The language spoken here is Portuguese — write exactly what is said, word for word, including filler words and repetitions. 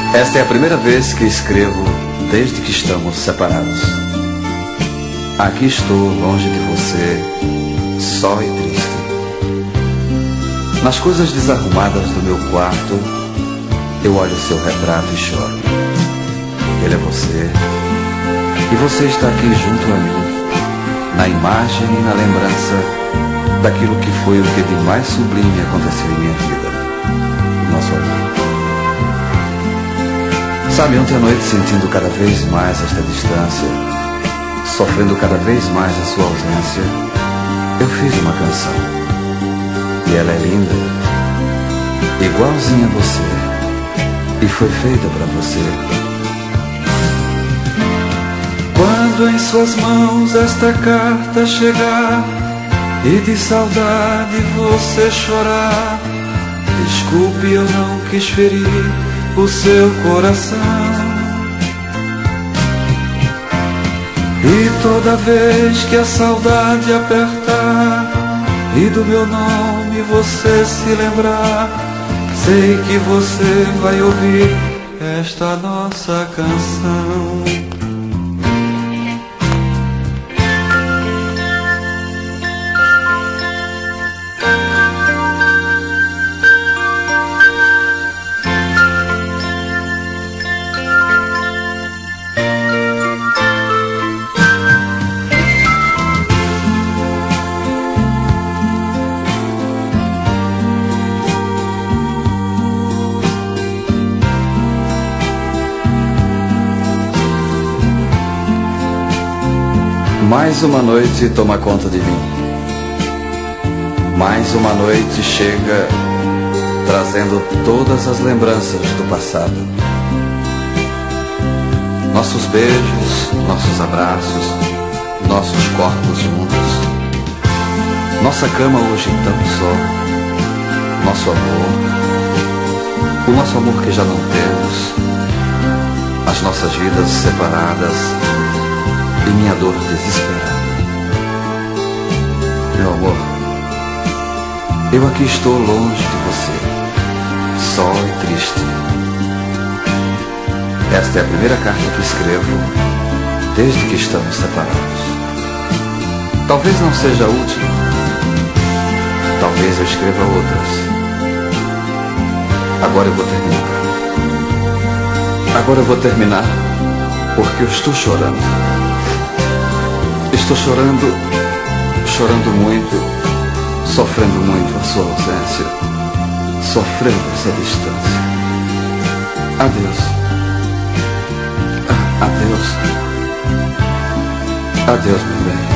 Esta é a primeira vez que escrevo desde que estamos separados. Aqui estou longe de você, só e triste. Nas coisas desarrumadas do meu quarto, eu olho seu retrato e choro. Ele é você, e você está aqui junto a mim, na imagem e na lembrança daquilo que foi o que de mais sublime aconteceu em minha vida, o nosso amor. Sabe, ontem à noite, sentindo cada vez mais esta distância, sofrendo cada vez mais a sua ausência, eu fiz uma canção. E ela é linda, igualzinha a você, e foi feita para você. Quando em suas mãos esta carta chegar e de saudade você chorar, desculpe, eu não quis ferir o seu coração. E toda vez que a saudade apertar e do meu nome você se lembrar, sei que você vai ouvir esta nossa canção. Mais uma noite toma conta de mim. Mais uma noite chega trazendo todas as lembranças do passado. Nossos beijos, nossos abraços, nossos corpos juntos. Nossa cama hoje tão só. Nosso amor. O nosso amor que já não temos. As nossas vidas separadas. E minha dor desesperada. Meu amor, eu aqui estou longe de você, só e triste. Esta é a primeira carta que escrevo desde que estamos separados. Talvez não seja a última. Talvez eu escreva outras. Agora eu vou terminar. Agora eu vou terminar porque eu estou chorando. Estou chorando, chorando muito, sofrendo muito a sua ausência, sofrendo essa distância. Adeus. Ah, adeus. Adeus, meu bem.